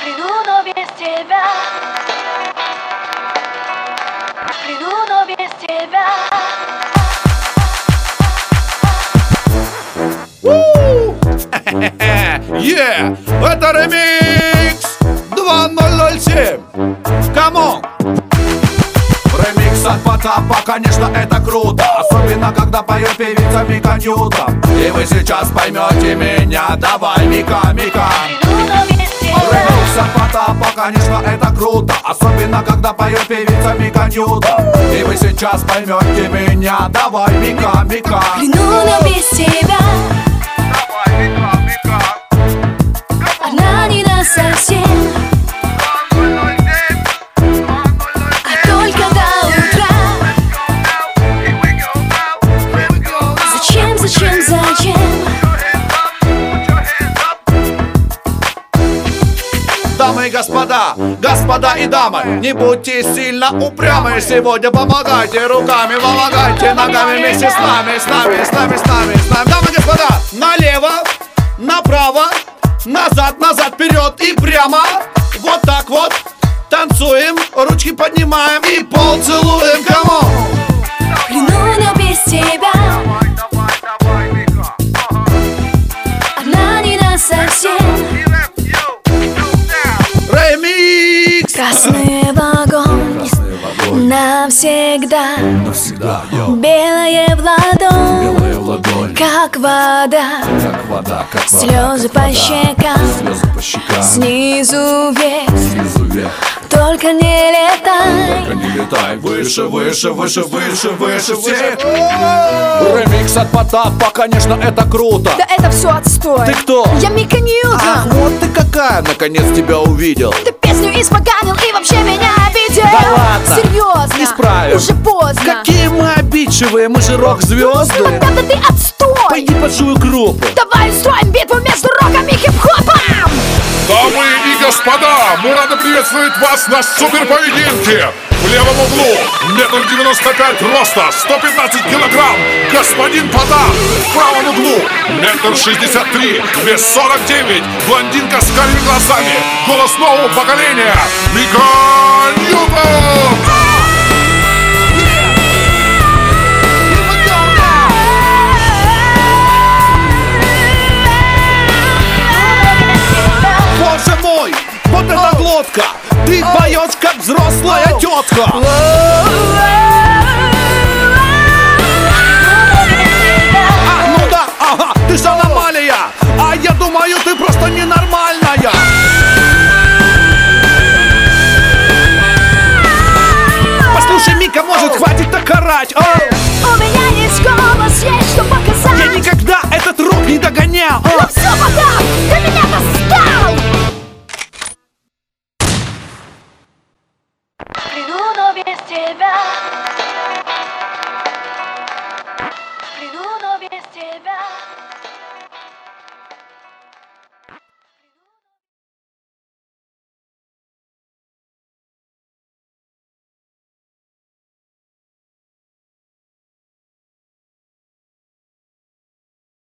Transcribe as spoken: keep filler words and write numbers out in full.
плену, но без тебя. В плену, но без тебя. Yeah! Это ремикс два ноль ноль семь. Камон! Ремикс от Потапа, конечно, это круто. Особенно, когда поет певица Мика Ньютон. И вы сейчас поймете меня. Давай, Мика, Мика. Ремикс от Потапа, конечно, это круто. Особенно, когда поет певица Мика Ньютон. И вы сейчас поймете меня. Давай, Мика, Мика. В плену, но без тебя. Давай, Мика, Мика. Она не даст совсем. А только до утра. Зачем, зачем, зачем? Дамы и господа, господа и дамы, не будьте сильно упрямы. Сегодня помогайте руками, помогайте ногами вместе с нами, с нами, с нами, с нами, с нами. Дамы и господа, налево, направо, назад, назад, вперед и прямо. Вот так вот, танцуем, ручки поднимаем и пол целуем. Камон! В плену, но без тебя. Она не даст совсем. Ремикс! Красный вагон навсегда, Навсегда, йоу. белое в ладонь, Белая в ладонь, как вода, как вода, как вода, слезы как по вода. щекам, Слезы по щекам, снизу вверх, снизу вверх. только не летай. Не летай выше, выше, выше, выше, выше всех. Ремикс от Потапа, конечно, это круто. Да это все отстой. Ты кто? Я Мика Ньютон. Ах, вот ты какая, наконец тебя увидел. Ты песню испоганил и вообще меня обидел. Да ладно. Серьезно. Исправим. Уже поздно. Какие мы обидчивые, мы же рок-звезды. Вот это ты отстой. Пойди большую группу. Давай устроим битву между роком и хип-хопом. Дамы и господа, мы рады приветствовать вас на суперпоединке. В левом углу метр девяносто пять роста, сто пятнадцать килограмм, господин Потап. В правом углу метр шестьдесят три, вес сорок девять, блондинка с карими глазами, голос нового поколения, Мика Ньютон. Боже мой, вот эта глотка. Ты поешь, как взрослая тетка. А, ну да, ага, ты же аномалия. А я думаю, ты просто ненормальная. Послушай, Мика, может, хватит так орать, а?